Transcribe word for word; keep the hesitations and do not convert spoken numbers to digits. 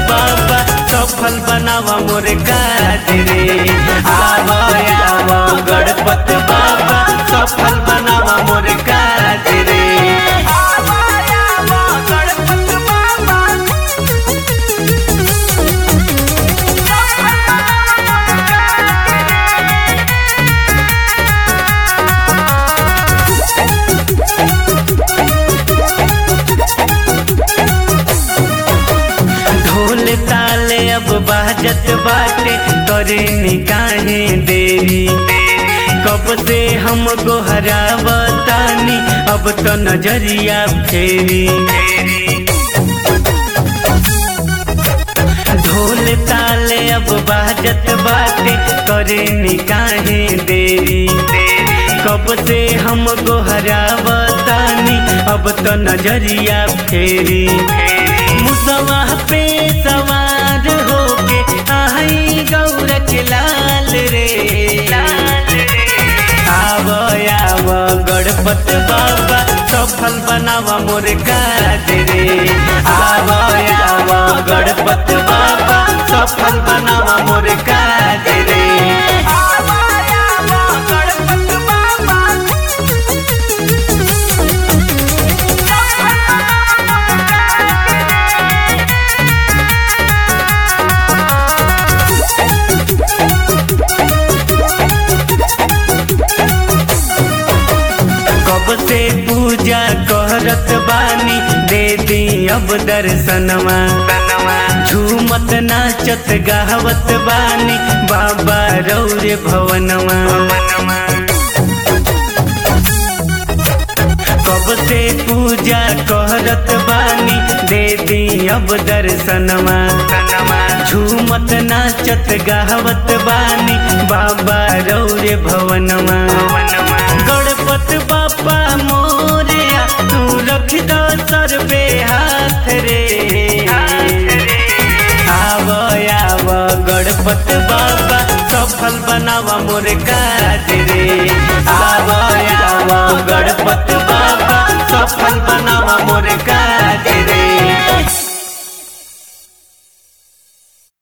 बाबा सफल बनावा मोर काज रे। आव आव गणपत बाबा सफल बनावा मोर काज रे। आव आव गणपत बाबा ढोल ताले अब बाजत बाटे करे निकाहे देरी। कब से हम गोहरावतानी अब तो नजरिया फेरी। ढोल ताले अब बाजत बाटे करे निकाहे देरी। कब से हम गोहरावतानी अब तो नजरिया फेरी। मुसवा पे सवार होके आई गौर के लाल रे। आव आव गणपत बाबा सफल बनावा मोर काज रे। आव आव गणपत बाबा सफल बनावा मोर काज रे। आव आव गणपत बाबा से पूजा करत बानी दे दी अब दर्शनवा। झूमत नाचत गावत बानी बाबा रौरे भवनवा। कब से पूजा करत बानी दे दी अब दर्शनवा। झूमत नाचत गावत बानी बाबा रौरे भवनवा। गणपत बापा मोरिया तू रख दो सर पे हाथ रे। आव आव गणपत बाबा सफल बनावा मोर काज रे। आव आव गणपत